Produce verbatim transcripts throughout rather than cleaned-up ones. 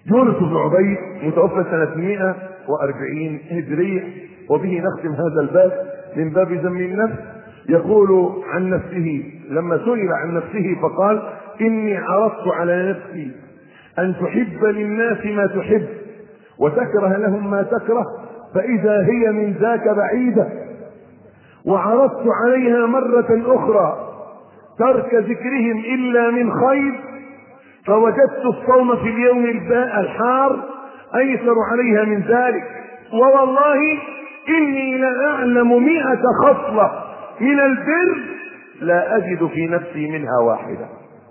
يونس بن عبيد متوفى سنة مئة وأربعين هجرية، وبه نختم هذا الباب من باب ذم النفس. يقول عن نفسه لما سئل عن نفسه فقال: إني عرضت على نفسي أن تحب للناس ما تحب وتكره لهم ما تكره، فإذا هي من ذاك بعيدة، وعرضت عليها مرة أخرى ترك ذكرهم إلا من خير، فوجدت الصوم في اليوم الحار أيسر عليها من ذلك، ووالله إني لأعلم مئة خصلة من البر لا أجد في نفسي منها واحدة.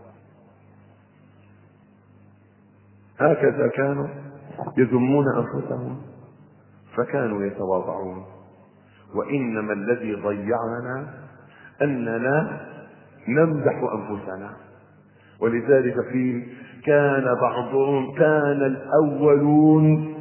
هكذا كانوا يذمون أنفسهم فكانوا يتواضعون. وإنما الذي ضيعنا أننا نمدح أنفسنا. ولذلك قيل: كان بعضهم كان الأولون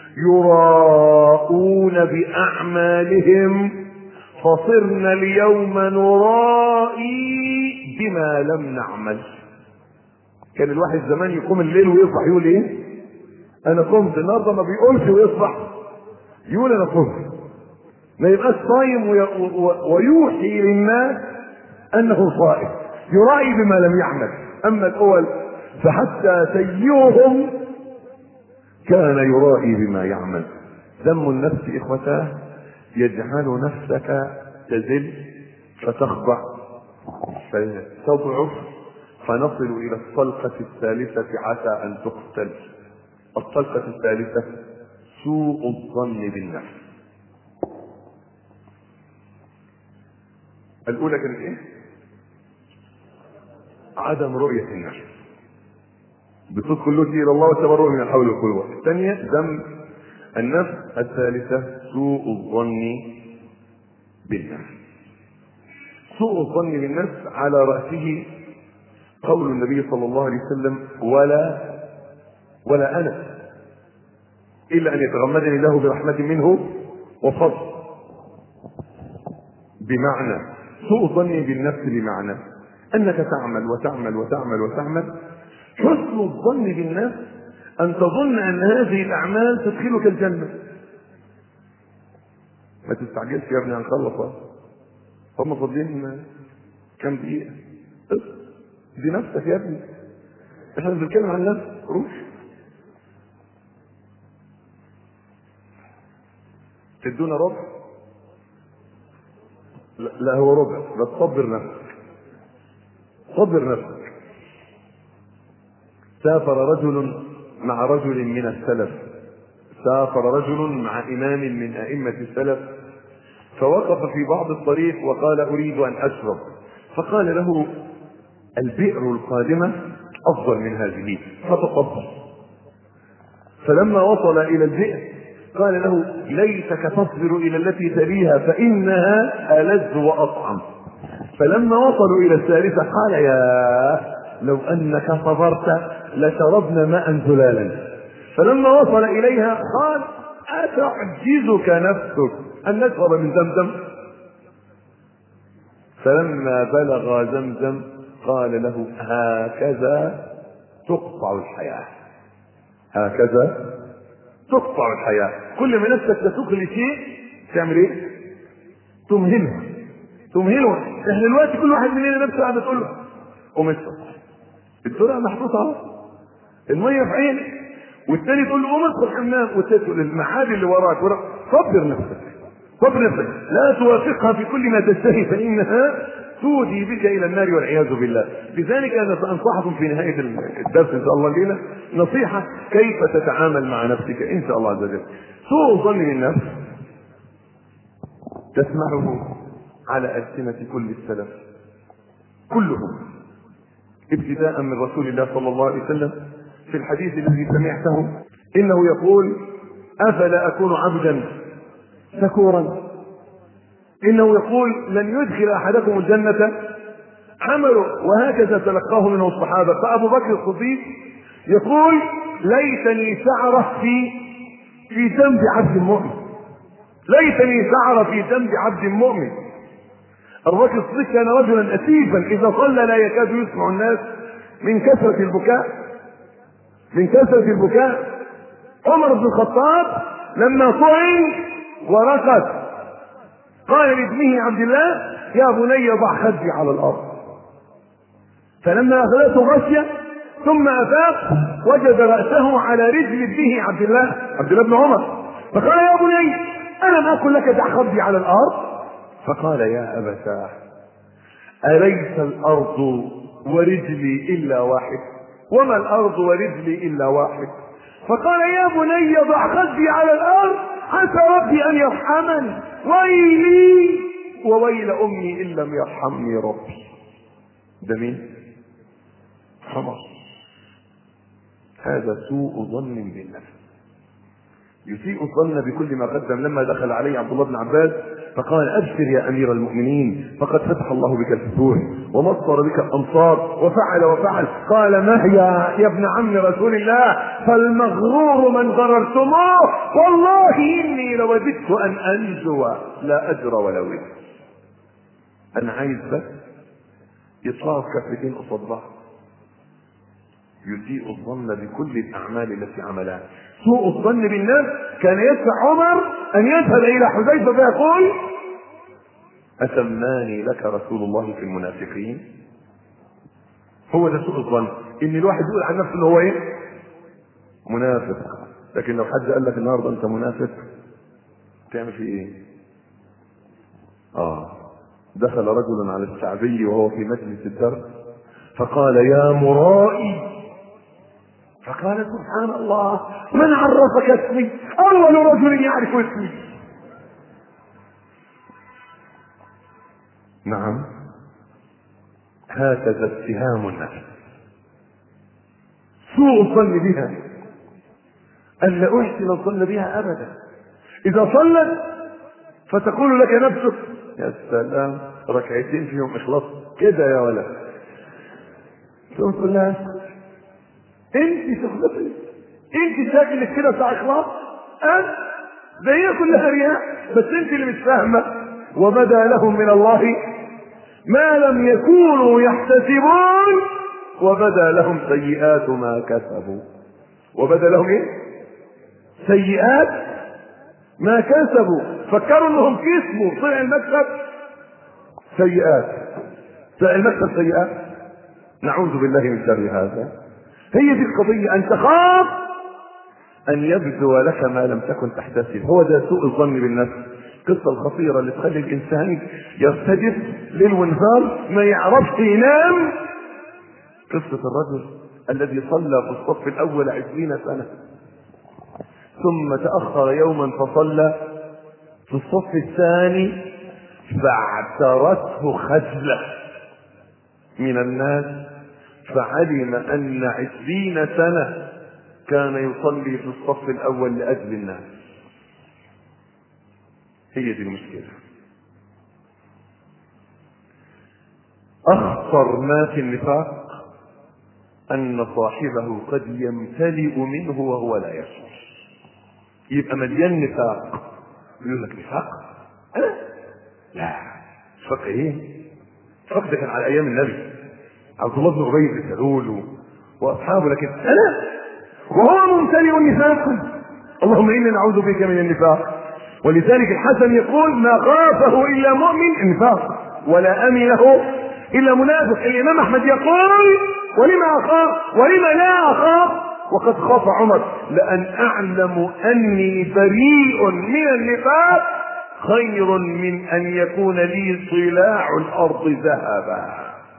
يراءون بأعمالهم فصرنا اليوم نرائي بما لم نعمل. كان الواحد زمان يقوم الليل ويصبح يقول ايه؟ انا قمت. النهارده ما بيقولش ويصبح يقول انا قمت. ما يبقاش صايم ويوحي للناس انه صائم، يرائي بما لم يعمل. اما الاول فحتى سيئهم كان يرائي بما يعمل. ذم النفس اخوتاه يجعل نفسك تذل فتخضع فتضعف، فنصل الى الطلقة الثالثة عسى ان تقتل. الطلقة الثالثة سوء الظن بالنفس. الاولى كانت ايه؟ عدم رؤية النفس بصدق اللجوء الى الله والتبرؤ من الحول والقوة. الثانية ذم النفس. الثالثة سوء الظن بالنفس. سوء الظن بالنفس على رأسه قول النبي صلى الله عليه وسلم: ولا ولا أنا إلا أن يتغمدني الله برحمة منه وفضل. بمعنى سوء الظن بالنفس بمعنى أنك تعمل وتعمل وتعمل وتعمل. حسن الظن بالنفس أن تظن أن هذه الأعمال تدخلك الجنة. ما تستعجلش يا ابني، هنخلص هم فاضلين كم دقيقة. دي نفسك يا ابني، احنا بنتكلم عن نفسك. روح تدونا ربع. لا, لا هو ربع. لا تصبر نفسك، صبر نفسك. سافر رجل مع رجل من السلف. سافر رجل مع إمام من أئمة السلف، فوقف في بعض الطريق وقال: أريد أن أشرب. فقال له: البئر القادمة أفضل من هذه فتفضل. فلما وصل إلى البئر قال له: ليتك تصبر إلى التي تليها فإنها ألذ وأطعم. فلما وصلوا إلى الثالثة قال: يا لو أنك صبرت لشربنا ماء زلالا. فلما وصل إليها قال: أتعجزك نفسك أن نشرب من زمزم؟ فلما بلغ زمزم قال له: هكذا تقطع الحياة، هكذا تقطع الحياة. كل ما نفسك تسوق لشيء تعمل ايه؟ تمهلها تمهلها. احنا دلوقتي كل واحد مننا نفسه قاعد تقول له: قوم اشرب، الدرع محطوطه اهو، الميه في عينك، والثاني تقول له: قوم ادخل الحمام، والثالث تقول المعادي اللي وراك وراك. صبر نفسك، صبر نفسك، لا توافقها في كل ما تشتهي فإنها تودي بك إلى النار والعياذ بالله. لذلك أنا سأنصحكم في نهاية الدرس إن شاء الله الليلة نصيحة كيف تتعامل مع نفسك إن شاء الله عز وجل. سوء الظن بالنفس تسمعه على ألسنة كل السلف كلهم، ابتداء من رسول الله صلى الله عليه وسلم في الحديث الذي سمعته إنه يقول: أفلا أكون عبدا شكورا. إنه يقول: لن يدخل أحدكم الجنة عمله. وهكذا تلقاه منه الصحابة. فأبو بكر الصديق يقول: ليتني شعرة في في ذنب عبد مؤمن، ليتني شعرة في ذنب عبد مؤمن. أبو بكر الصديق كان رجلا أسيفا، إذا صلى لا يكاد يسمع الناس من كثرة البكاء. من كثرة البكاء. عمر بن الخطاب لما طعن ورقد قال لابنه عبد الله يا بني ضع خدي على الارض، فلما اخذته غشيه ثم افاق وجد راسه على رجل ابنه عبد الله عبد الله بن عمر، فقال يا بني الم اقل لك دع خدي على الارض؟ فقال يا ابتاه اليس الارض ورجلي الا واحد؟ وما الارض ورجلي الا واحد؟ فقال يا بني ضع خدي على الارض عسى ربي ان يرحمني، ويلي وويل امي ان لم يرحمني ربي. ده مين؟ عمر. هذا سوء ظن بالنفس، يسيء الظن بكل ما قدم. لما دخل عليه عبد الله بن عباس فقال ابشر يا امير المؤمنين فقد فتح الله بك الفتوح ومصر بك الامصار وفعل وفعل. قال ما هي يا ابن عم رسول الله؟ فالمغرور من غررتموه، والله اني لوددت ان انجو لا اجر ولا وزر. انا عايز بس يطلعوا كفتين قصاد بعض. يسيء الظن بكل الاعمال التي عملها. سوء الظن بالناس كان يدفع عمر ان يذهب الى حذيفه فيقول اسماني لك رسول الله في المنافقين. هو ده سوء الظن، ان الواحد يقول عن نفسه ان هو ايه؟ منافق. لكن لو حد قال لك النهارده انت منافق تعمل فيه ايه؟ اه دخل رجل على الشعبي وهو في مجلس الدرس فقال يا مرائي، فقال سبحان الله من عرفك اسمي؟ اول رجل يعرف اسمي. نعم هكذا اتهام النفس، سوء الظن بها، ان لا احسن الظن بها ابدا. اذا صلت فتقول لك نفسك يا سلام ركعتين فيهم اخلاص كده يا ولد، تقول لها انت تخلصي، انت شكلك كده بتاع اخلاص، انت ده هي كلها رياء، بس انت اللي مش فاهمه. وبدا لهم من الله ما لم يكونوا يحتسبون وبدا لهم سيئات ما كسبوا. وبدا لهم ايه؟ سيئات ما كسبوا. فكروا انهم كسبوا، طلع المكسب سيئات، طلع المكسب سيئات. نعوذ بالله من شر هذا. هي دي القضية، ان تخاف ان يبدو لك ما لم تكن تحتسب. هو ده سوء الظن بالنفس. القصة الخطيرة اللي تخلي الانسان يرتجف ليل ونهار ما يعرفش ينام، قصة الرجل الذي صلى في الصف الاول عشرين سنة ثم تأخر يوما فصلى في الصف الثاني فاعترته خجلة من الناس فعلم ان عشرين سنة كان يصلي في الصف الاول لاجل الناس. هي دي المشكلة. اخطر ما في النفاق ان صاحبه قد يمتلئ منه وهو لا يشعر، يبقى مليان نفاق. يقول لك نفاق؟ انا لا نفاق ايه؟ نفاق ده كان على ايام النبي عبد الله بن ابي بن سلول واصحابه، لكن انا وهو ممتلئ نفاقا. اللهم انا نعوذ بك من النفاق. ولذلك الحسن يقول ما خافه الا مؤمن النفاق ولا امنه الا منافق. الامام احمد يقول ولما اخاف ولما لا اخاف وقد خاف عمر لان اعلم اني بريء من النفاق خير من ان يكون لي صلاع الارض ذهبا.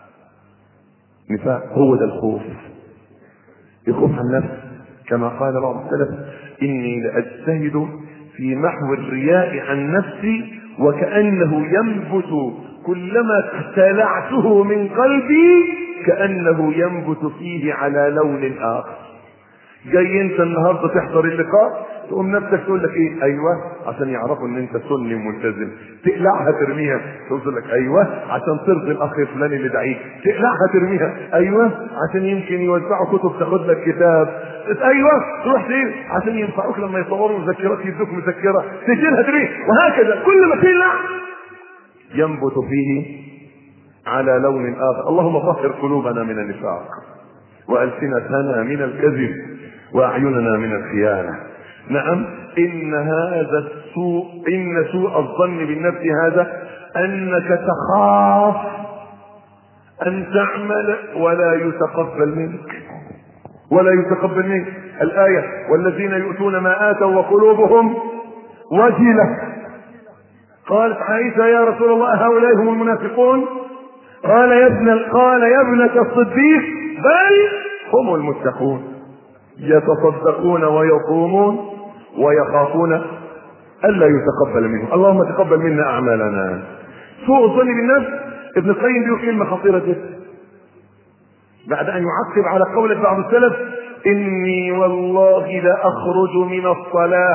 نفاق هو ده الخوف، الخوف عن النفس. كما قال بعض السلف اني لاجتهد في محو الرياء عن نفسي وكأنه ينبت كلما اختلعته من قلبي كأنه ينبت فيه على لون آخر. جاي انت النهارده تحضر اللقاء تقوم نفسك تقول لك ايه؟ ايوه عشان يعرفوا ان انت سني ملتزم، تقلعها ترميها تقول لك ايوه عشان ترضي الاخ فلان اللي دعيك، تقلعها ترميها ايوه عشان يمكن يوزعوا كتب تاخد لك كتاب، ايوه تروح فين عشان ينفعوك لما يصوروا مذكرات يدوك مذكره تشيلها ترميها، وهكذا كل ما تقلع ينبت فيه على لون اخر. اللهم طهر قلوبنا من النفاق والسنتنا من الكذب واعيننا من الخيانة. نعم، ان هذا السوء، ان سوء الظن بالنفس هذا انك تخاف ان تعمل ولا يتقبل منك، ولا يتقبل منك. الآية: والذين يؤتون ما آتوا وقلوبهم وجلة. قالت عائشة: يا رسول الله هؤلاء هم المنافقون؟ قال يا ابن قال يا ابنة الصديق: بل هم المتقون، يتصدقون ويصومون ويخافون ألا يتقبل منهم. اللهم تقبل منا أعمالنا. سوء الظن بالنفس، ابن القيم بيقول كلمة خطيرة جدا بعد أن يعقب على قول بعض السلف: إني والله لأخرج من الصلاة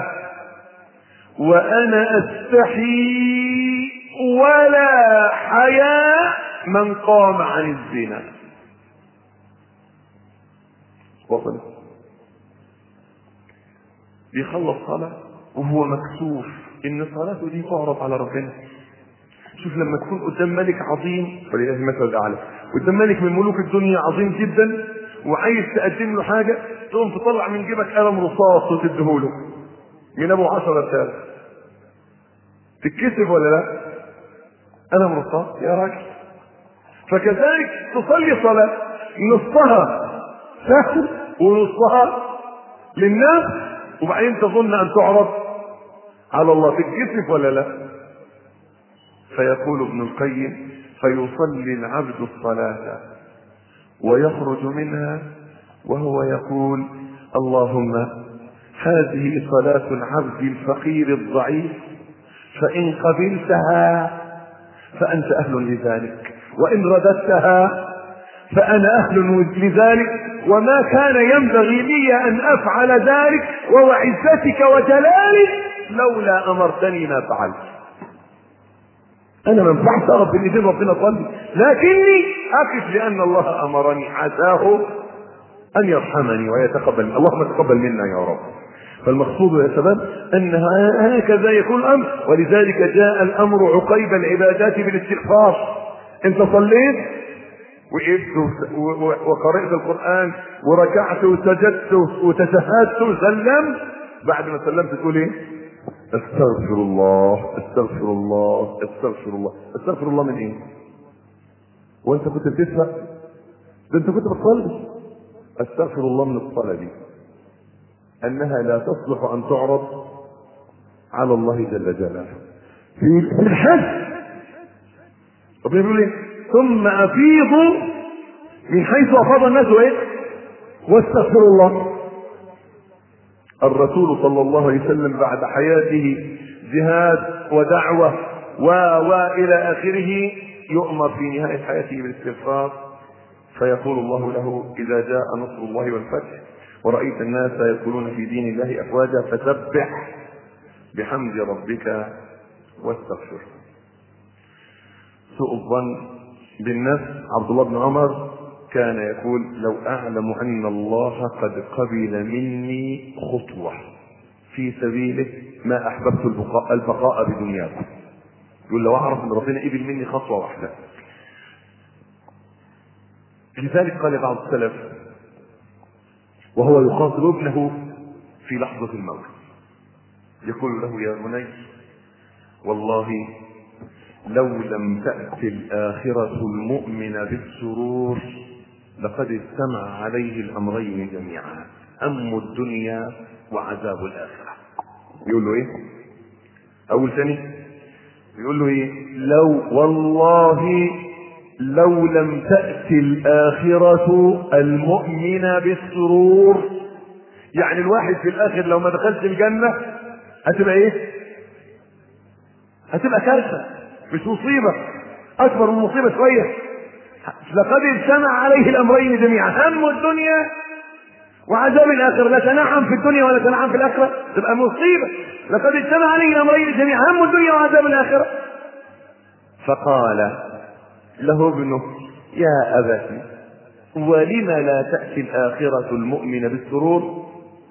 وأنا أستحي ولا حياء من قام عن الزنا. وصل بيخلص صلاة وهو مكسوف إن صلاته دي تعرض على ربنا. شوف لما تكون قدام ملك عظيم، ولله المثل الأعلى، قدام ملك من ملوك الدنيا عظيم جدا، وعايز تقدم له حاجة، تقوم تطلع من جيبك قلم رصاص وتديهوله من ابو عشرة آلاف. تتكسف ولا لا؟ قلم رصاص يا راجل. فكذلك تصلي صلاة نصها سهل ونصها للناس، وبعدين تظن ان تعرض على الله، تتكسف ولا لا؟ فيقول ابن القيم: فيصلي العبد الصلاة ويخرج منها وهو يقول: اللهم هذه صلاة العبد الفقير الضعيف، فإن قبلتها فأنت أهل لذلك، وإن رددتها فأنا أهل لذلك، وما كان ينبغي لي أن أفعل ذلك ووعزتك وجلالك لولا أمرتني ما فعلت. أنا ما ينفعش أقف بين إيدين ربنا أصلي، لكني أقف لأن الله أمرني، عساه أن يرحمني ويتقبل. اللهم تقبل منا يا رب. فالمقصود يا شباب أن هكذا يكون الأمر، ولذلك جاء الأمر عقيب العبادات بالاستغفار. أنت صليت وقفت وقرأت القرآن وركعت وسجدت وتشهدت وسلمت، بعد ما سلمت تقول إيه؟ استغفر الله استغفر الله استغفر الله. استغفر الله من ايه؟ وانت كنت بتسمع؟ ده انت كنت بتصلي. استغفر الله من الصلاة دي انها لا تصلح ان تعرض على الله جل جلاله. في الحج ربنا بيقول ايه؟ ثم افيضوا من حيث افاض الناس وايه؟ واستغفر الله. الرسول صلى الله عليه وسلم بعد حياته جهاد ودعوة و والى اخره يؤمر في نهاية حياته بالاستغفار، فيقول الله له: اذا جاء نصر الله والفتح ورأيت الناس يدخلون في دين الله افواجا فسبح بحمد ربك واستغفر. سوء الظن بالنفس، عبد الله بن عمر كان يقول: لو أعلم أن الله قد قبل مني خطوة في سبيله ما أحببت البقاء, البقاء بدنياكم. يقول لو أعرف أن ربنا قبل مني خطوة واحدة. لذلك قال بعض السلف وهو يخاطب ابنه في لحظة الموت، يقول له: يا بني والله لو لم تأتي الآخرة المؤمن بالسرور لقد اجتمع عليه الأمرين جميعا، أم الدنيا وعذاب الآخرة. يقول له إيه؟ أول ثاني يقول له إيه؟ لو والله لو لم تأتي الآخرة المؤمن بالسرور، يعني الواحد في الآخر لو ما دخلش الجنة هتبقى إيه؟ هتبقى كارثة، مش مصيبة، أكبر من مصيبة شوية. لقد اجتمع عليه الأمرين جميعا، هم الدنيا وعذاب الآخرة. لا تنعم في الدنيا ولا تنعم في الآخرة، تبقى مصيبة. لقد اجتمع عليه الأمرين جميعا، هم الدنيا وعذاب الآخرة. فقال له ابنه: يا أبتي ولم لا تأتي الآخرة المؤمن بالسرور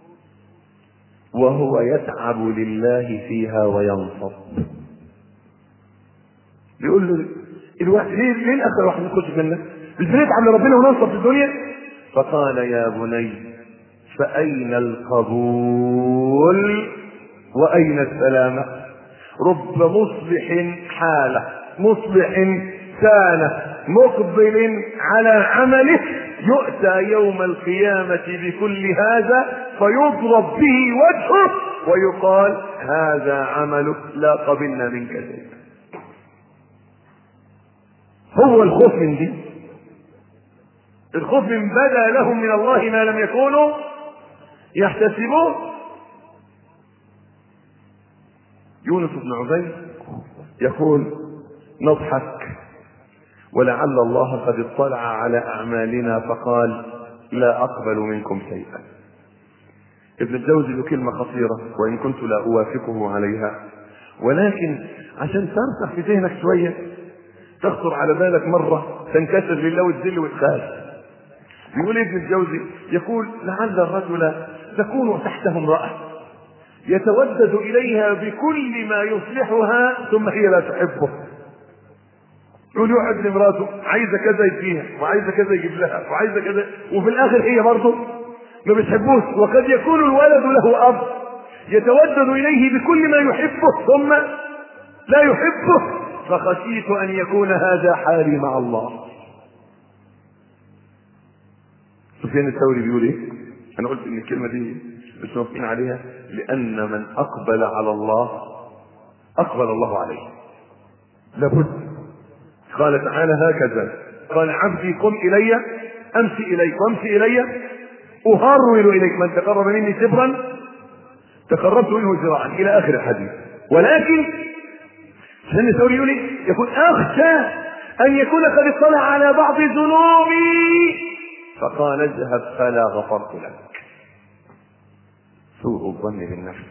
وهو يتعب لله فيها وينصب. بيقول له الواحد ليه ليه الاخر واحد يخش الجنه؟ مش بنتعب لربنا وننصب في الدنيا؟ فقال: يا بني فأين القبول وأين السلامة؟ رب مصلح حاله مصلح سانه مقبل على عمله يؤتى يوم القيامة بكل هذا فيضرب به وجهه ويقال هذا عملك لا قبلنا منك شيء. هو الخوف من دي، الخوف من بدا لهم من الله ما لم يكونوا يحتسبون. يونس بن عبيد يقول نضحك ولعل الله قد اطلع على أعمالنا فقال لا أقبل منكم شيئا. ابن الجوزي له كلمة خطيرة وإن كنت لا أوافقه عليها، ولكن عشان ترسخ في ذهنك شوية تخطر على بالك مرة تنكسر لله وتذل وتخاف. يقول ابن الجوزي يقول لعل الرجل تكون تحته امرأة يتودد إليها بكل ما يصلحها ثم هي لا تحبه. يقول يقعد لمراته عايزة كذا يديها وعايزة كذا يجيب لها وعايزة كذا، وفي الآخر هي برضه ما بتحبوش. وقد يكون الولد له أب يتودد إليه بكل ما يحبه ثم لا يحبه، فخشيت أن يكون هذا حالي مع الله. سفيان الثوري بيقول ايه؟ انا قلت ان الكلمة دي مش موافقين عليها لان من اقبل على الله اقبل الله عليه لابد. قال تعالى هكذا قال عبدي قم الي امشي اليك وامشي الي اهرول اليك من تقرب مني شبرا تقربت منه ذراعا الى اخر الحديث. ولكن سفيان الثوري يقول ايه؟ يقول اخشى ان يكون قد اطلع على بعض ذنوبي فقال اذهب فلا غفرت لك. سوء الظن بالنفس.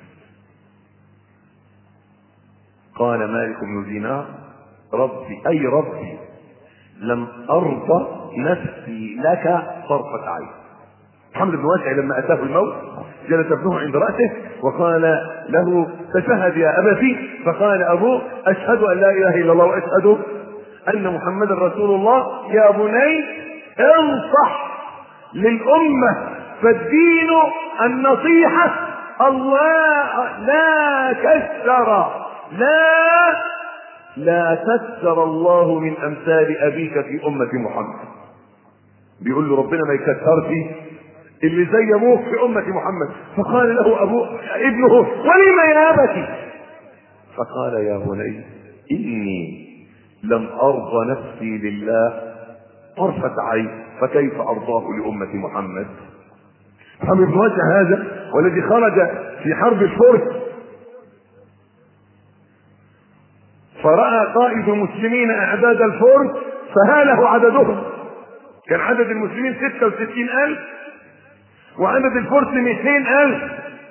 قال مالك بن دينار ربي اي ربي لم ارضى نفسي لك طرفة عين. محمد بن واسع لما اتاه الموت جلس ابنه عند راسه وقال له تشهد يا ابتي، فقال ابوه اشهد ان لا اله الا الله واشهد ان محمدا رسول الله. يا بني انصح للأمة فالدين النصيحة. الله لا كسر لا لا كسر الله من أمثال أبيك في أمة محمد. بيقول له ربنا ما يكسرش اللي زي أبوك في أمة محمد. فقال له أبوه ابنه ولم يا أبتي؟ فقال يا بني إني لم أرضى نفسي لله طرفة عين فكيف أرضاه لأمة محمد؟ محمد بن واسع هذا والذي خرج في حرب الفرس فرأى قائد المسلمين أعداد الفرس فهاله عددهم. كان عدد المسلمين ستة وستين ألف وعدد الفرس مئتين ألف.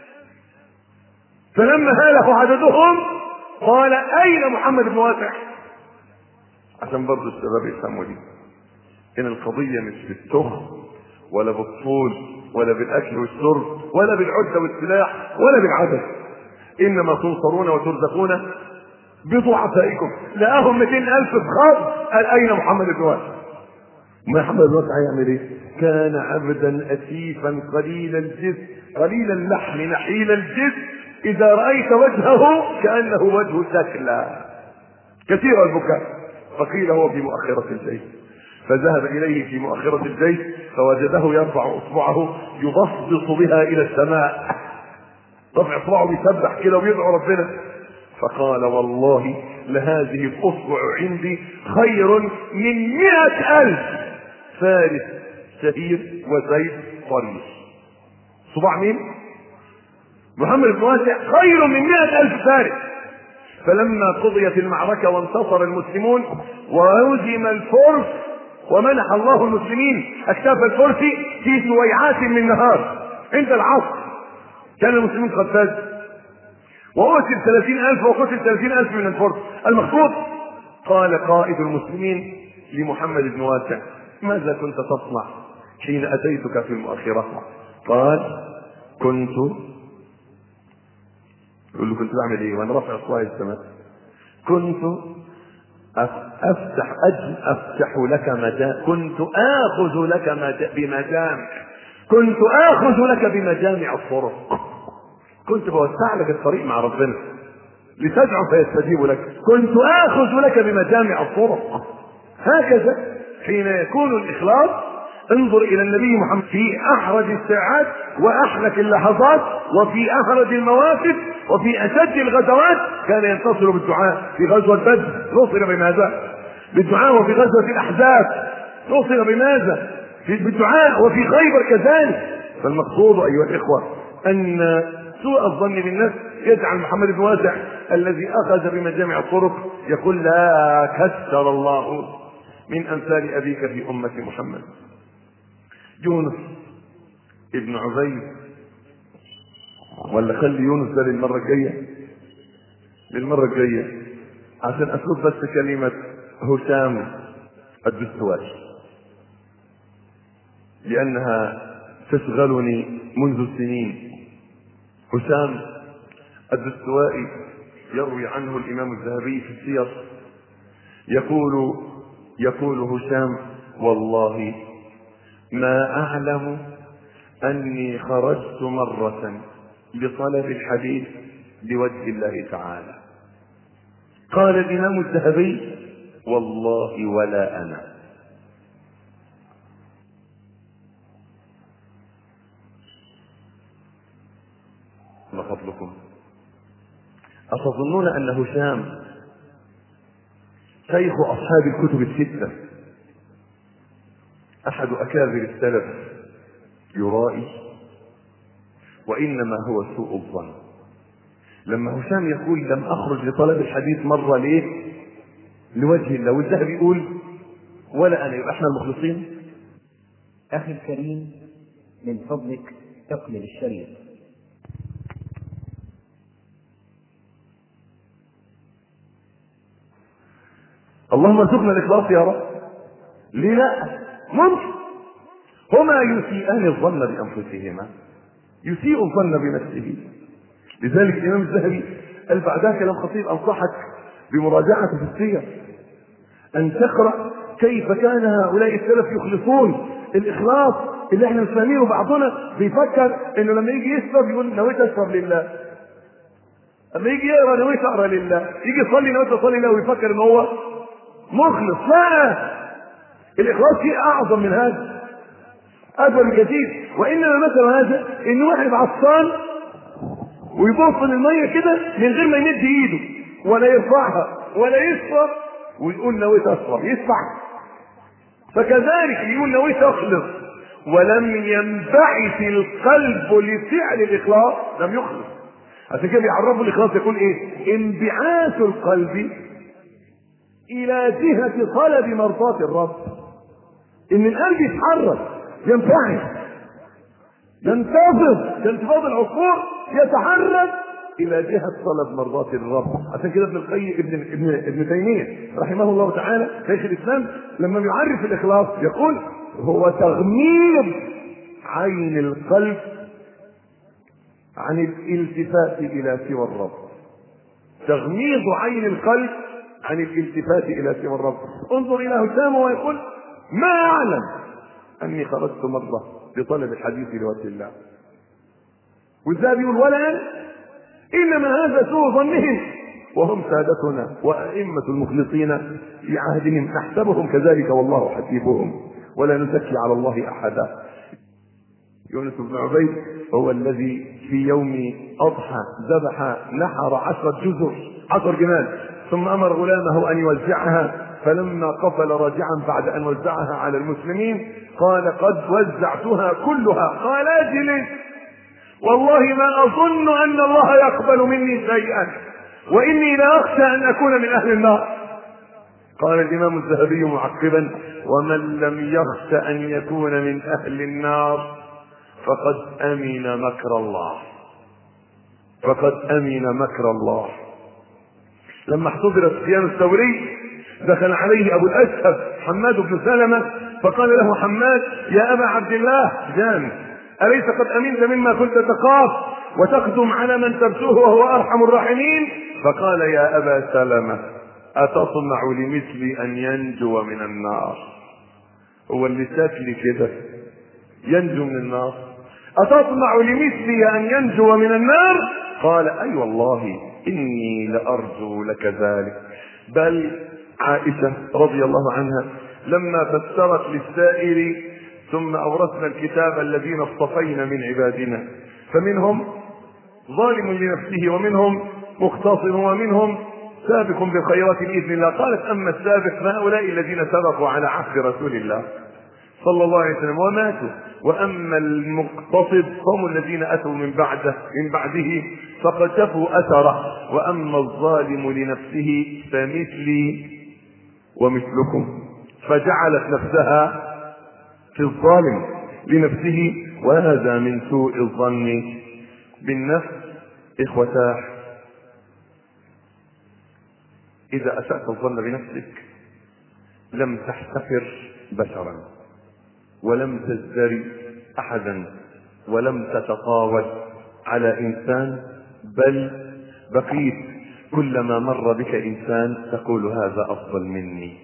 فلما هاله عددهم قال أين محمد بن واسع؟ عشان برضو الشباب يفهموا دي ان القضية مش بالتخم ولا بالطول ولا بالاكل والشرب ولا بالعدة والسلاح ولا بالعدد، انما تنصرون وترزقون بضعفائكم. لقاهم مئتين الف بخاض قال اين محمد بن واسع؟ محمد بن واسع هيعمل ايه؟ كان عبدا اسيفا قليل الجسم قليل اللحم نحيل الجسم اذا رايت وجهه كانه وجه شكلا كثير البكاء. فقيل هو في مؤخرة الجيش، فذهب اليه في مؤخرة الجيش فوجده يرفع اصبعه يبصبص بها الى السماء، رفع اصبعه بيسبح كده ويدعو ربنا. فقال والله لهذه الاصبع عندي خير من مئة الف فارس شهير وزيد طريش. صباع مين؟ محمد بن واسع خير من مئة الف فارس. فلما قضيت المعركة وانتصر المسلمون وهزم الفرس ومنح الله المسلمين اكتاف الفرس في سويعات من نهار عند العصر كان المسلمين قد فازوا وقتل ثلاثين ألف وقتل ثلاثين ألف من الفرس المخطوط. قال قائد المسلمين لمحمد بن واسع ماذا كنت تصنع حين أتيتك في المؤخرة؟ قال كنت يقول له كنت بعمل ايه وانا رافع اصبعي السماء؟ كنت افتح اجل افتح لك مدام، كنت اخذ لك بمدامك، كنت آخذ لك بمجامع الطرق، كنت بوسع لك الطريق مع ربنا لتدعو فيستجيب لك، كنت آخذ لك بمجامع الطرق. هكذا حين يكون الإخلاص. انظر إلى النبي محمد في أحرج الساعات وأحلك اللحظات وفي أحرج المواقف وفي أشد الغزوات كان ينتصر بالدعاء. في غزوة بدر نصر بماذا؟ بالدعاء. وفي غزوة الأحزاب نصر بماذا؟ بالدعاء. وفي خيبر كذلك. فالمقصود أيها الإخوة أن سوء الظن بالنفس يجعل محمد بن واسع الذي أخذ بمجامع الطرق يقول لا كثر الله من أمثال أبيك في أمة محمد. يونس ابن عبيد، ولا خلي يونس ده للمرة الجاية، للمرة الجاية عشان أسلوب بس كلمة هشام الدستوائي لأنها تشغلني منذ سنين. هشام الدستوائي يروي عنه الإمام الذهبي في السير يقول يقول هشام والله ما أعلم أني خرجت مرة لطلب الحديث لوجه الله تعالى. قال الإمام الذهبي والله ولا أنا. ما فضلكم؟ أتظنون أن هشام شيخ أصحاب الكتب الستة أحد أكابر السلف يرائي؟ وإنما هو سوء الظن. لما هشام يقول لم أخرج لطلب الحديث مرة ليه؟ لوجه الله. والذهبي يقول ولا أنا، يبقى احنا المخلصين. أخي الكريم من فضلك تقلل الشريط. اللهم ارزقنا الإخلاص يا رب. ليه لا؟ ممكن. هما يسيئان الظن بأنفسهما، يسيء الظن بنفسه. لذلك الإمام الذهبي قال بعدها كلام خطير أنصحك بمراجعته في السير أن تقرأ كيف كان هؤلاء السلف يخلصون. الإخلاص اللي احنا نسميه بعضنا بيفكر إنه لما يجي يشرب يقول نويت أشرب لله، لما يجي يقرأ نويت أقرأ لله، يجي يصلي نويت أصلي لله ويفكر إن هو مخلص. لا، الإخلاص شيء أعظم من هذا، أكبر بكثير. وإنما مثل هذا إنه واحد عطشان ويبص للمية كده من غير ما يمد إيده ولا يرفعها ولا يشرب ويقول نويت أشرب، يدفع. فكذلك يقول نويت أخلص ولم ينبعث القلب لفعل الإخلاص لم يخلص. عشان كده بيعرفوا الإخلاص يقول إيه؟ انبعاث القلب إلى جهة طلب مرضاة الرب. إن القلب يتحرك ينفعل ينتظر كانتفاض العصفور يتحرك إلى جهة طلب مرضاة الرب. عشان كده ابن القيم ابن ابن ابن تيمية رحمه الله تعالى شيخ الإسلام لما يعرف الإخلاص يقول هو تغميض عين القلب عن الالتفات إلى سوى الرب. تغميض عين القلب عن الالتفات إلى سوى الرب. انظر إلى هشام ويقول ما أعلم أني خرجت مرة لطلب الحديث لوجه الله. والذهبي يقول ولا أنا، إنما هذا سوء ظنهم وهم سادتنا وأئمة المخلصين في عهدهم نحسبهم كذلك والله حسيبهم ولا نزكي على الله أحدا. يونس بن عبيد هو الذي في يوم أضحى ذبح نحر عشرة جزر عشر جمال ثم أمر غلامه أن يوزعها، فلما قفل راجعا بعد أن وزعها على المسلمين قال قد وزعتها كلها. قال اجلس والله ما أظن أن الله يقبل مني شيئا وإني لا أخشى أن أكون من أهل النار. قال الإمام الذهبي معقبا ومن لم يخشى أن يكون من أهل النار فقد أمن مكر الله، فقد أمن مكر الله. لما احتضر سفيان الثوري دخل عليه أبو الأشهب حماد بن سلمة فقال له حماد يا أبا عبد الله جان أليس قد أمنت مما كنت تخاف وتقدم على من ترجوه وهو أرحم الراحمين؟ فقال يا أبا سلمة أتطمع لمثلي أن ينجو من النار؟ هو اللي شكلي كده ينجو من النار؟ أتطمع لمثلي أن ينجو من النار؟ قال أي أيوة والله إني لأرجو لك ذلك. بل عائشة رضي الله عنها لما فسرت للسائر ثم أورثنا الكتاب الذين اصطفينا من عبادنا فمنهم ظالم لنفسه ومنهم مقتصد ومنهم سابق بالخيرات بإذن الله. قالت أما السابق فهؤلاء الذين سبقوا على عهد رسول الله صلى الله عليه وسلم وماتوا، وأما المقتصد هم الذين أتوا من بعده من بعده فقتفوا أثره، وأما الظالم لنفسه فمثلي ومثلكم، فجعلت نفسها في الظالم لنفسه، وهذا من سوء الظن بالنفس. إخوتاه، إذا أسأت الظن بنفسك لم تحتقر بشرا ولم تزدري أحدا ولم تتطاول على إنسان، بل بقيت كلما مر بك إنسان تقول هذا أفضل مني،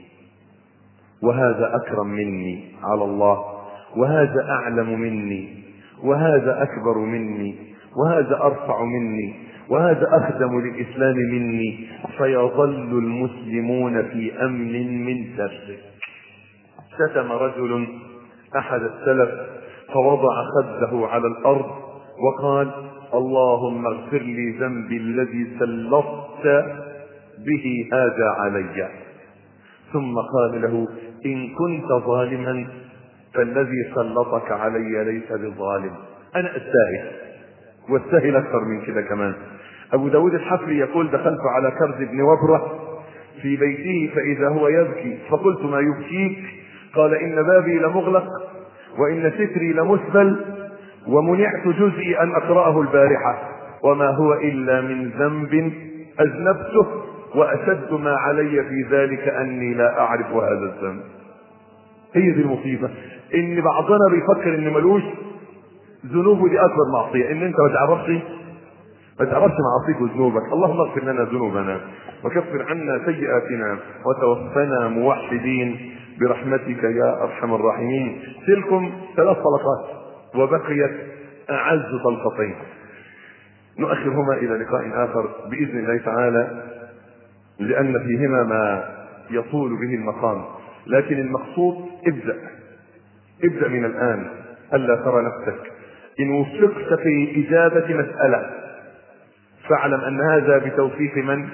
وهذا أكرم مني على الله، وهذا أعلم مني، وهذا أكبر مني، وهذا أرفع مني، وهذا أخدم للإسلام مني، فيظل المسلمون في أمن من شرك. شتم رجل أحد السلف فوضع خده على الأرض وقال اللهم اغفر لي ذنبي الذي سلطت به هذا علي، ثم قال له إن كنت ظالما فالذي سلطك علي ليس بظالم، أنا أستاهل واستاهل أكثر من كده كمان. أبو داود الحفري يقول دخلت على كرز بن وبرة في بيته فإذا هو يبكي فقلت ما يبكيك؟ قال إن بابي لمغلق وإن ستري لمسبل ومنعت جزئي أن أقرأه البارحة وما هو إلا من ذنب أذنبته وأشد ما علي في ذلك أني لا أعرف هذا الذنب. هي دي المصيبة، إن بعضنا بيفكر إن ملوش ذنوبه دي أكبر معصية، إن أنت ما تعرفش ما تعرفش معاصيك وذنوبك. اللهم اغفر لنا ذنوبنا وكفر عنا سيئاتنا وتوفنا موحدين برحمتك يا أرحم الراحمين. تلكم ثلاث طلقات وبقيت أعز طلقتين نؤخرهما إلى لقاء آخر بإذن الله تعالى، لأن فيهما ما يطول به المقام، لكن المقصود ابدأ ابدأ من الآن، ألا ترى نفسك. إن وفقت في إجابة مسألة فاعلم أن هذا بتوفيق من؟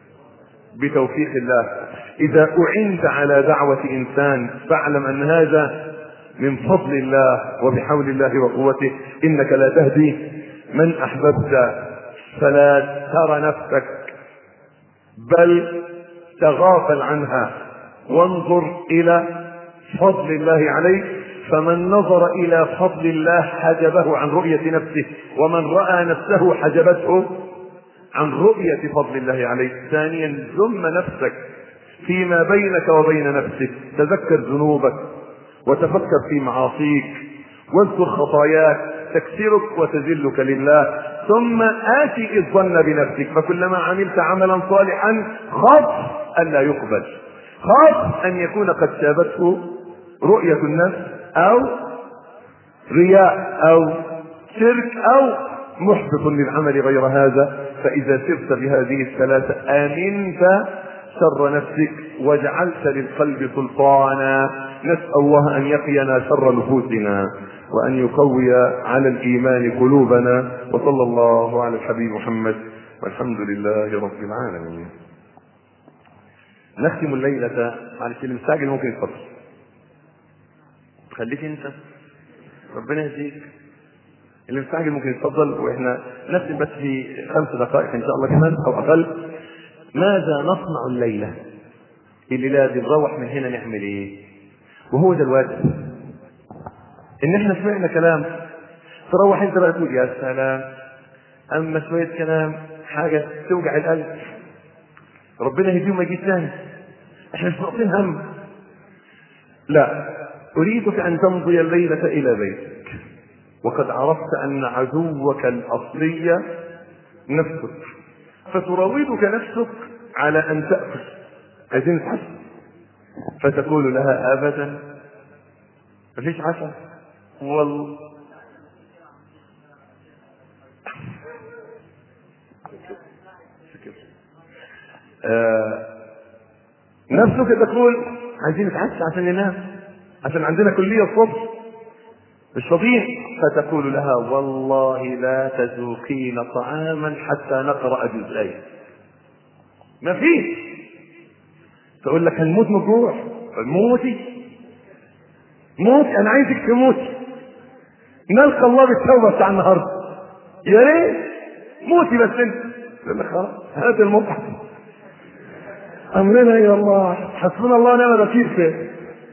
بتوفيق الله. إذا أعنت على دعوة إنسان فاعلم أن هذا من فضل الله وبحول الله وقوته. إنك لا تهدي من أحببت، فلا ترى نفسك بل تغافل عنها وانظر إلى فضل الله عليك. فمن نظر إلى فضل الله حجبه عن رؤية نفسه، ومن رأى نفسه حجبته عن رؤية فضل الله عليك. ثانيا ذم نفسك فيما بينك وبين نفسك، تذكر ذنوبك وتفكر في معاصيك واذكر خطاياك تكسرك وتذلك لله. ثم آتي الظن بنفسك، فكلما عملت عملا صالحا خاف أن لا يقبل، خاف أن يكون قد شابته رؤية النفس أو رياء أو شرك أو محبط للعمل غير هذا. فإذا سرت بهذه الثلاثة آمنت شر نفسك وجعلت للقلب سلطانا. نسأل الله أن يقينا شر نفوسنا وأن يقوي على الإيمان قلوبنا. وصلى الله على الحبيب محمد والحمد لله رب العالمين. نختم الليلة على اللي مستعجل ممكن يتفضل، خليك انت ربنا يهديك. اللي مستعجل ممكن يتفضل، واحنا نختم بس في خمس دقائق ان شاء الله كمان او اقل. ماذا نصنع الليلة؟ الليلة دي نروح من هنا نعمل ايه؟ وهو ده الواجب، ان احنا سمعنا كلام تروح انت بقى تقول يا سلام، اما شوية كلام حاجة توجع القلب، ربنا يهديه وما يجيش تاني، احنا مش ناقصين هم. لا، اريدك ان تمضي الليلة الى بيتك وقد عرفت ان عدوك الاصلي نفسك، فتراودك نفسك على ان تأكل، عايزين نتحسن، فتقول لها ابدا مفيش عشاء، والله آه نفسك تقول عايزين نتعشى عشان ننام، عشان عندنا كلية الصبح مش فاضيين، فتقول لها والله لا تذوقين طعاما حتى نقرأ جزئين. ما فيش. تقول لك هنموت من الجوع. موتي موتي انا عايزك تموتي، نلقى الله بالتوبة بتاع النهارده. يا ريت موتي بس انت. تقول لك خلاص هات المصحف، امرنا الى الله، حسبنا الله ونعم الوكيل فيه.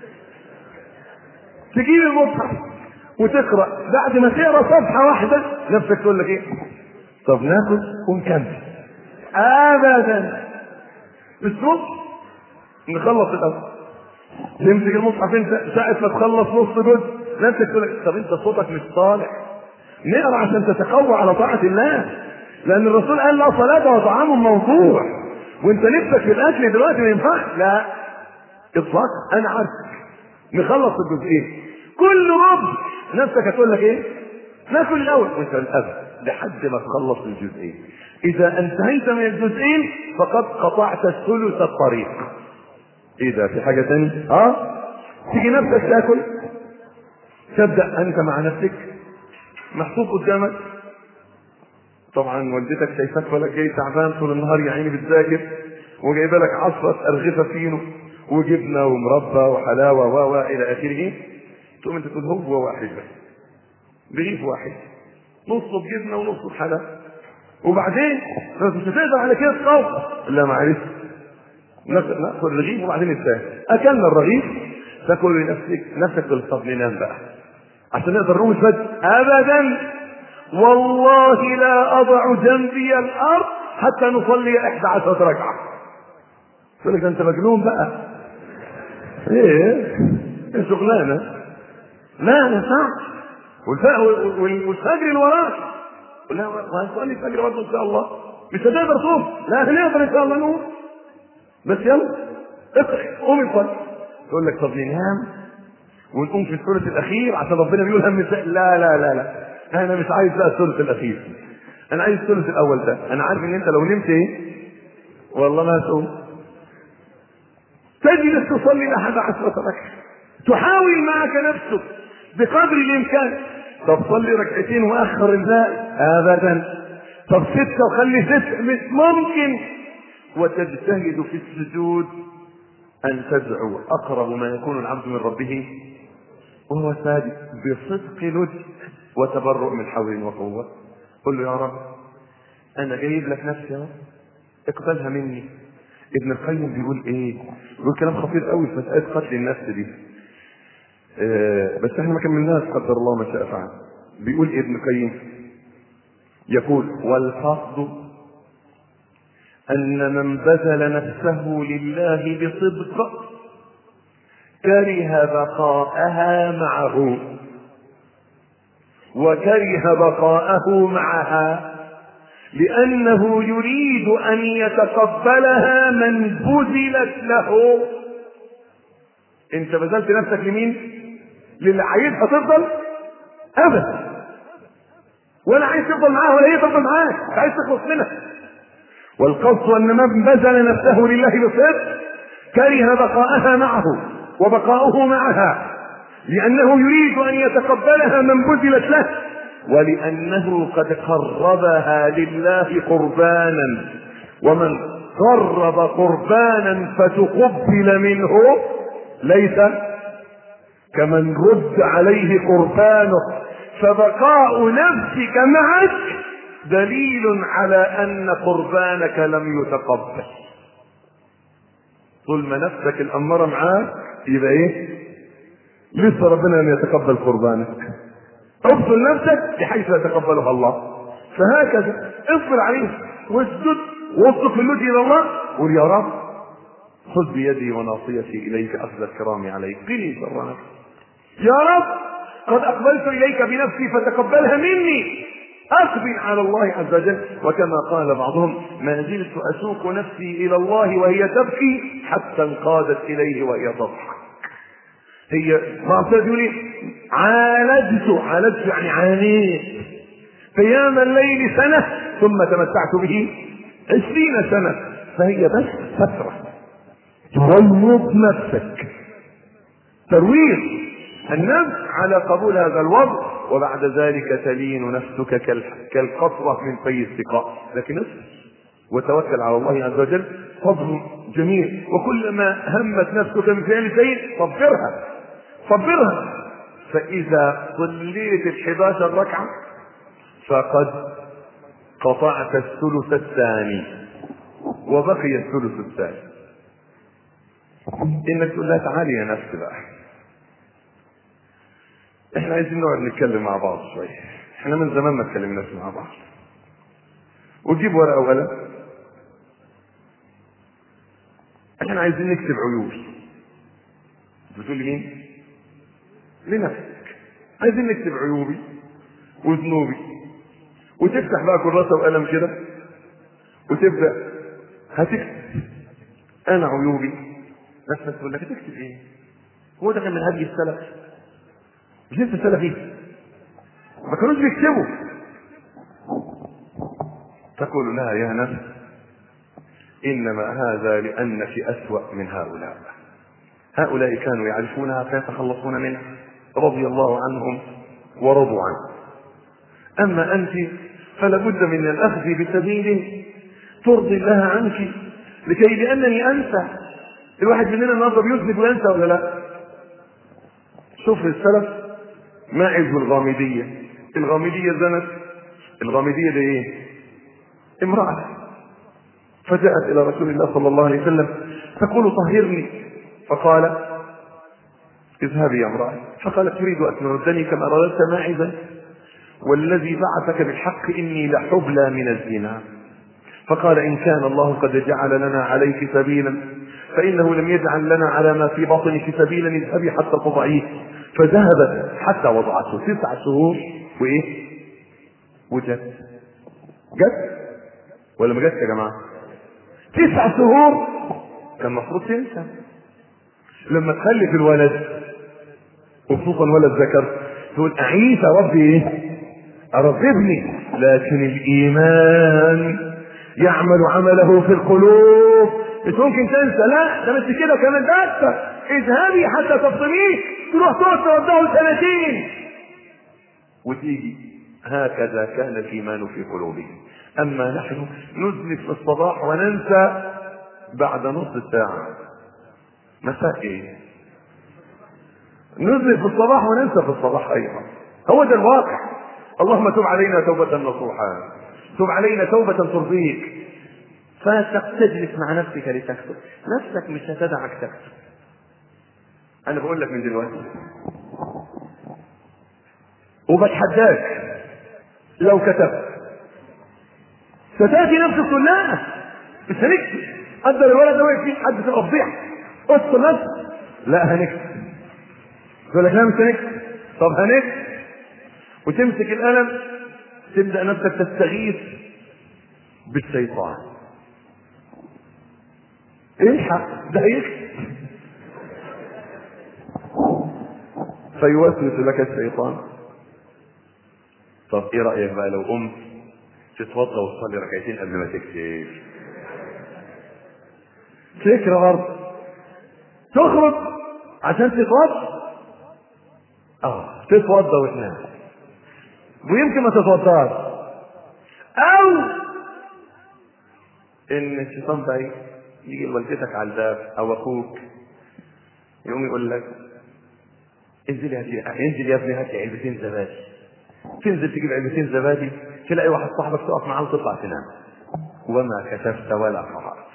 تجيب المصحف وتقرا، بعد ما تقرا صفحه واحده نفسك تقول لك ايه؟ طب ناكل ونكمل. ابدا. الصبح نخلص الاول، تمسك المصحف انت ساعه ما تخلص نص جزء نفسك تقول لك طب انت صوتك مش صالح، نقرا عشان تتقوى على طاعه الله، لان الرسول قال لا صلاه وطعام موضوع، وانت نفسك في الاكل دلوقتي ما ينفعش. لا اطلاق، انا عارفك. نخلص الجزئين كل ربع نفسك هتقول لك ايه؟ ناكل الاول وانت الابد لحد ما تخلص الجزئين. اذا انتهيت من الجزئين فقد قطعت ثلث الطريق. ايه ده؟ في حاجه ثانيه؟ اه تيجي نفسك تاكل، تبدا انت مع نفسك محطوط قدامك، طبعا والدتك شايفاك ولك جاي تعبان طول النهار يا عيني بتذاكر، وجايبه لك عصره ارغفه فينو وجبنه ومربى وحلاوه و و الى اخره، تقوم انت تقول هو واحد بس، رغيف واحد، نصه بجبنه ونصه بحلاوه، وبعدين مش هتقدر على كده تقاوم. لا معلش ناكل الرغيف وبعدين الثاني. اكلنا الرغيف تاكل لنفسك، نفسك تقول طب ننام بقى عشان نقدر نقوم الفجر. ابدا والله لا اضع جنبي الارض حتى نصلي احدى عشرة ركعه. تقول لك انت مجنون بقى. ايه شغلانه؟ لا ما ينفعش. والفجر اللي وراك لا وهنصلي الفجر برضه ان شاء الله، مش هتقدر تقوم. لا هنقدر ان شاء الله نقوم، بس يلا اقرا قوم الفجر. تقول لك طب ننام ونقوم في الثلث الاخير عشان ربنا بيقول هم. لا لا لا لا انا مش عايز بقى الثلث الاخير، انا عايز الثلث الاول ده. انا عارف ان انت لو نمت ايه والله ما هتقوم. تجلس تصلي لأحد عشرة ركعة، تحاول معك نفسك بقدر الامكان. طب صلي ركعتين واخر الباقي. ابدا. طب ستة وخلي ستة، مش ممكن. وتجتهد في السجود ان تدعو اقرب ما يكون العبد من ربه وهو ساجد بصدق لجأ وتبرؤ من حول وقوة. قل له يا رب انا جايب لك نفسي اقبلها مني. ابن القيم بيقول ايه؟ بيقول كلام خطير قوي في مسألة قتل النفس دي، اه بس احنا ما كملناش قدر الله ما شاء فعل. بيقول ابن القيم يقول والقصد ان من بذل نفسه لله بصدق كره بقاءها معه وكره بقاءه معها، لأنه يريد أن يتقبلها من بذلت له. أنت بذلت نفسك لمين؟ للي عايزها تفضل أبدا، ولا عايز تفضل معاها ولا هي تفضل معاك، عايز تخلص منها. والقصد أن من بذل نفسه لله بصدق كره بقاءها معه وبقاؤه معها، لأنه يريد أن يتقبلها من بذلت له، ولأنه قد قربها لله قربانا، ومن قرب قربانا فتقبل منه ليس كمن رد عليه قربانه. فبقاء نفسك معك دليل على أن قربانك لم يتقبل. طول ما نفسك الأمارة معاك يبقى ايه؟ لسه ربنا لم يتقبل قربانك. ابذل نفسك بحيث يتقبلها الله. فهكذا اصبر عليه واسجد واصدق اللجوء الى الله. قل يا رب خذ بيدي وناصيتي اليك اخذ الكرام عليك، قني شر نفسي. يا رب قد اقبلت اليك بنفسي فتقبلها مني، اقبل على الله عز وجل. وكما قال بعضهم ما زلت اسوق نفسي الى الله وهي تبكي حتى انقادت اليه وهي تضحك. هي معصية يقول لي عالجت عالجت يعني عانيت قيام الليل سنة ثم تمتعت به عشرين سنة، فهي بس فترة تروض نفسك، ترويض النفس على قبول هذا الوضع، وبعد ذلك تلين نفسك كالقطرة من في السقاء. لكن اصبر وتوكل على الله عز وجل، صبر جميل. وكلما همت نفسك بفعل شيء صبرها صبرها، فإذا صليت الحداشر ركعة فقد قطعت الثلث الثاني وبقي الثلث الثاني. انك تقول لها تعالي يا نفس بقى، احنا عايزين نقعد نتكلم مع بعض شويه، احنا من زمان ما اتكلمناش مع بعض. وجيب ورقه وقلم، احنا عايزين نكتب عيوبي. بتقول لي مين؟ لنفسك. عايزين نكتب عيوبي وذنوبي، وتفتح بقى كراسه وقلم كده وتبدا هتكتب انا عيوبي. نفسك تقول لك هتكتب ايه؟ هو ده كان من هدي السلف؟ مش انت سلفي؟ ما كانوش بيكتبوا. تقول لها يا نفس انما هذا لانك اسوأ من هؤلاء. هؤلاء كانوا يعرفونها فيتخلصون منها رضي الله عنهم ورضوا عنه، اما انت فلابد من الاخذ بسبيل ترضي الله عنك، لكي لانني انسى. الواحد مننا النهارده بيذنب وينسى ولا لا؟ شوف السلف ماعز الغامدية. الغامدية زنت. الغامدية دي ايه؟ امرأة. فجاءت الى رسول الله صلى الله عليه وسلم تقول طهرني، فقال اذهبي يا امرأة. فقالت تريد ان تردني كما رددت ماعزا؟ والذي بعثك بالحق اني لحبلى من الزنا. فقال ان كان الله قد جعل لنا عليك سبيلا فانه لم يجعل لنا على ما في بطنك سبيلا، اذهبي حتى تضعيه. فذهبت حتى وضعته تسع شهور وايه وجت. جت ولا ما جتش يا جماعه؟ تسع شهور كان المفروض تنسى. لما تخلف الولد وخصوصا ولد ذكر تقول اعيش يا ربي ايه ارغبني، لكن الايمان يعمل عمله في القلوب. مش ممكن تنسى، لا ده مش كده كمان، ده اذهبي حتى تفطميه، تروح تقعد تودعه سنتين وتيجي. هكذا كان الايمان في قلوبهم. اما نحن نذنب في الصباح وننسى بعد نصف ساعه. مساء ايه؟ نذنب في الصباح وننسى في الصباح ايضا. هو ده الواقع. اللهم تب علينا توبه نصوحا، تب علينا توبه ترضيك. فتجلس مع نفسك لتكتب. نفسك مش هتدعك تكتب. انا بقول لك من دلوقتي وبتحداك، لو كتبت ستاتي نفسك تقول لا مش هنكتب، قدر الولد ده واقف فيه حد تبقى فضيحه اصل نفسك، لا هنكتب. تقول لك لا مش هنكتب. طب هنكتب. وتمسك القلم تبدا نفسك تستغيث بالشيطان. الحق ده هيكتب. فيوسوس لك الشيطان. طب ايه رايك بقى لو قمت تتوضا وتصلي ركعتين قبل ما تكتب؟ فكره برضه. تخرج عشان تتوضا، اه تتوضا وتنام، ويمكن ما تتوضاش، او ان الشيطان بقى يجي والدتك على الباب او اخوك يقوم يقول لك انزل هاتي، انزل يا ابني هاتي علبتين زبادي. تنزل تجيب علبتين زبادي، تلاقي واحد صاحبك تقف معاه وتطلع تنام وما كتبت ولا قرأت.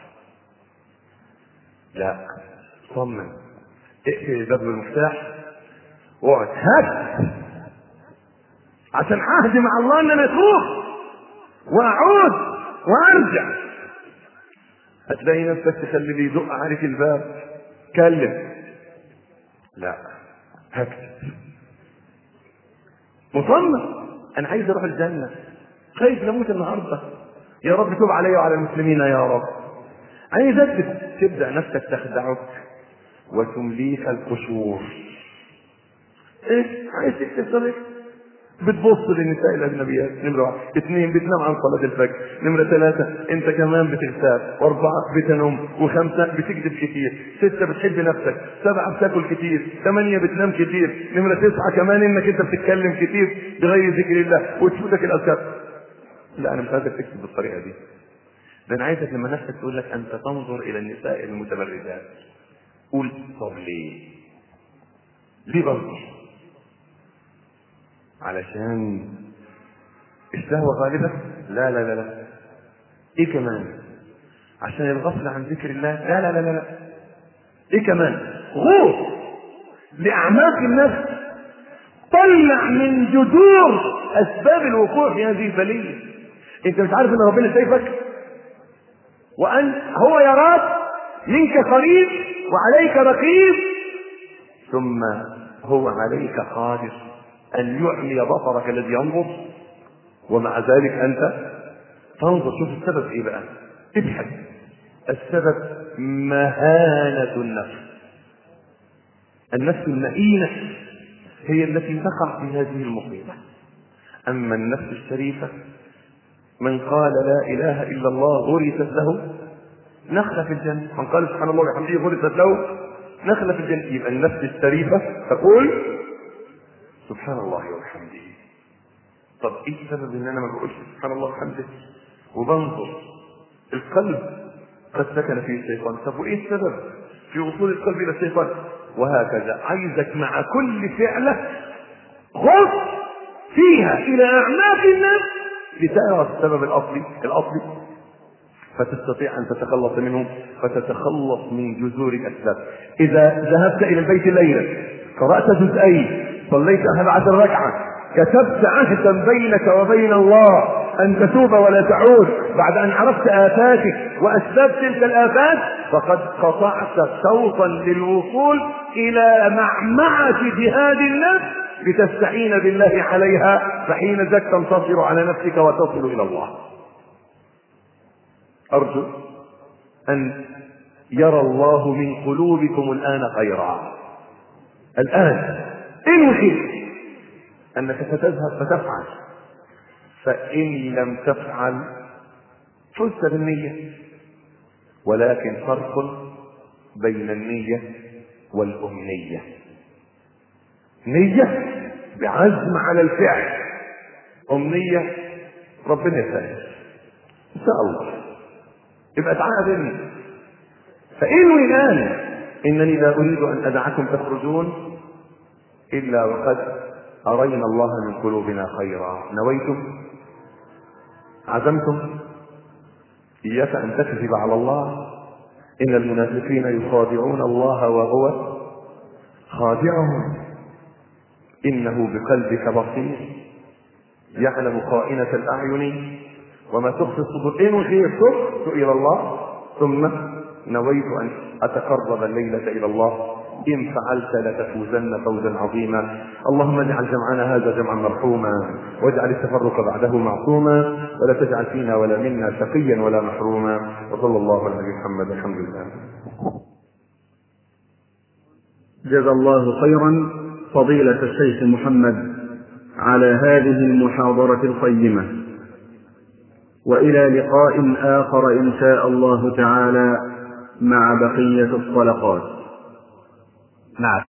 لا، طمن، اقفل الباب بالمفتاح واقعد هات عشان عهد مع الله ان انا اتوب واعود وارجع. هتلاقي نفسك تخلي لي يدق عليك الباب، كلم. لا، هكتب. مصمم، انا عايز اروح الجنه، خايف نموت النهارده، يا رب توب علي وعلى المسلمين يا رب. عايز اكتب. تبدا نفسك تخدعك وتمليك القشور. ايه عايز تكتب صلاه، بتبص للنساء الاجنبيات، نمره واحد. اثنين بتنام عن صلاه الفجر. نمره ثلاثه انت كمان بتغتاب. واربعه بتنوم. وخمسه بتكذب كتير. سته بتحب نفسك. سبعه بتاكل كتير. ثمانيه بتنام كتير. نمره تسعه كمان انك انت بتتكلم كتير بغير ذكر الله وتفوتك الاذكار. لا انا مش عايزك تكتب بالطريقه دي، ده انا عايزك لما نفسك تقول لك انت تنظر الى النساء المتبرجات قول طب ليه؟ ليه بنظر؟ علشان الشهوة غالبة؟ لا لا لا لا. ايه كمان؟ عشان الغفل عن ذكر الله؟ لا لا لا لا لا. ايه كمان؟ غوص لاعماق النفس، طلع من جذور اسباب الوقوع في هذه البلية. انت مش عارف ان ربنا شايفك وان هو يراك منك قريب وعليك رقيب، ثم هو عليك قادر ان يعمي بصرك الذي ينظر ومع ذلك انت تنظر. شوف السبب ايه بقى، ابحث. السبب مهانة النفس. النفس المهينة هي التي تقع في هذه المصيبة. اما النفس الشريفة من قال لا اله الا الله غرست له نخلة في الجنة. من قال سبحان الله وبحمده غرست له نخلة في الجنة. يبقى النفس الشريفة تقول سبحان الله وبحمده. طب ايه السبب ان انا ما بقولش سبحان الله وبحمده وبنظر؟ القلب قد سكن فيه الشيطان. طب وايه السبب في وصول القلب الى الشيطان؟ وهكذا. عايزك مع كل فعلة غص فيها الى اعماق النفس لتعرف السبب الاصلي الاصلي فتستطيع ان تتخلص منه، فتتخلص من جذور الاسباب. اذا ذهبت الى البيت ليلا قرأت جزئين صليت احد عشر ركعة كتبت عهدا بينك وبين الله ان تتوب ولا تعود بعد ان عرفت آفاتك واسباب تلك الآفات، فقد قطعت صوتا للوصول الى معمعة جهاد النفس لتستعين بالله عليها، فحين ذاك تنتصر على نفسك وتصل الى الله. ارجو ان يرى الله من قلوبكم الان خيرا. الان انوي خير انك ستذهب فتفعل، فان لم تفعل فزت بالنية. ولكن فرق بين النية والأمنية. نية بعزم على الفعل، أمنية ربنا يسهل إن شاء الله يبقى تعالى مني. فإنوي الآن إنني لا أريد أن أدعكم تخرجون إلا وقد أرينا الله من قلوبنا خيرا. نويتم؟ عزمتم؟ إياك أن تكذب على الله. إن المنافقين يخادعون الله وهو خادعهم إنه بقلبك بصير يعلم خائنة الأعين وما تخفي الصدور. إن خير تبت إلى الله ثم نويت أن أتقرب الليلة إلى الله، إن فعلت لتفوزن فوزا عظيما. اللهم اجعل جمعنا هذا جمعا مرحوما واجعل التفرق بعده معصوما ولا تجعل فينا ولا منا شقيا ولا محروما. وصلى الله على نبينا محمد. الحمد لله. جزا الله خيرا فضيلة الشيخ محمد على هذه المحاضرة القيمة، وإلى لقاء آخر إن شاء الله تعالى مع بقية الصلقات. مع